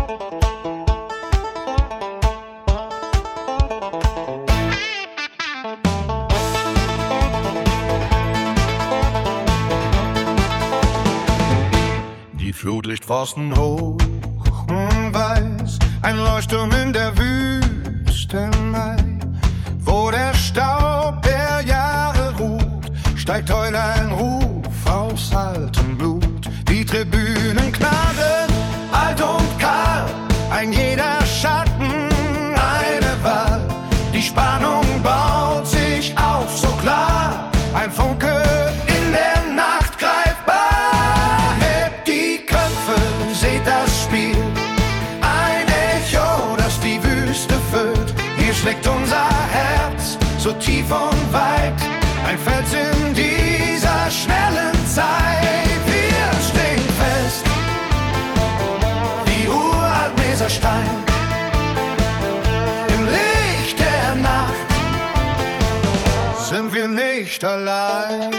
Die Flutlichtpfosten hoch und weiß, ein Leuchtturm in der Wüstenei. Wo der Staub der Jahre ruht, steigt heute ein Ruf aus altem Blut. Die Tribünen knarren, alt und kahl, ein jeder Schatten, eine Wahl. Die Spannung baut sich auf, so klar, ein Funke in der Nacht greifbar. Hebt die Köpfe, seht das Spiel, ein Echo, das die Wüste füllt. Hier schlägt unser Herz so tief und weit, ein Fels in dieser schnellen Zeit. Wir stehen fest, wie uralt Meserstein, im Licht der Nacht sind wir nicht allein.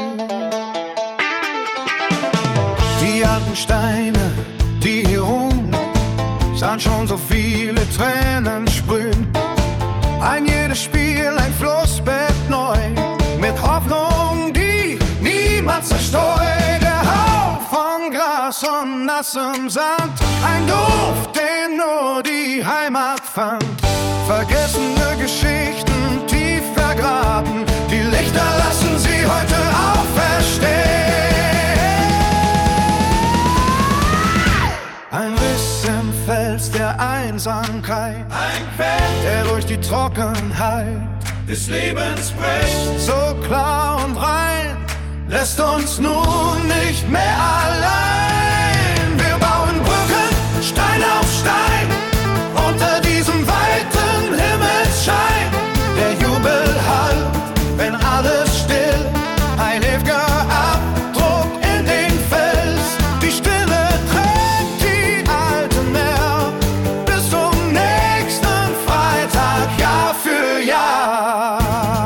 Die alten Steine, die hier ruhen, sahen schon so viele Tränen sprühen. Ein jedes Spiel, ein Flussbett neu, mit Hoffnung, die niemand zerstreut. Der Hauch von Gras und nassem Sand, ein Duft, den nur die Heimat fand. Vergessene Geschichten tief vergraben, die Lichter lassen sie heute auferstehen. Ein Riss im Fels der Einsamkeit, ein Feld, der durch die Trockenheit des Lebens bricht. So klar und rein, lässt uns nun nicht mehr allein. Wir bauen Brücken, Stein auf Stein, unter diesem weiten Himmelsschein. Der Jubel hallt, wenn alles still, ein ewiger Abdruck in den Fels. Die Stille trägt die alte Meer bis zum nächsten Freitag, Jahr für Jahr.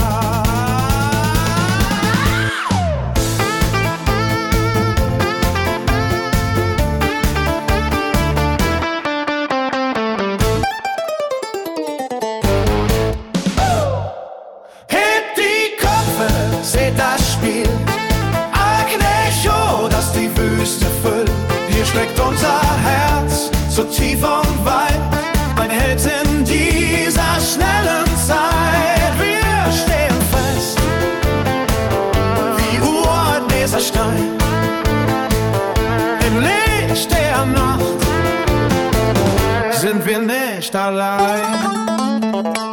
Hebt die Köpfe, seht das Spiel, ein Echo, das die Wüste füllt. Hier schlägt unser Herz so tief und weit, ein Held in dieser schnellen Zeit. Wir stehen fest, wie uralt Meserstein, im Licht der Nacht sind wir nicht allein.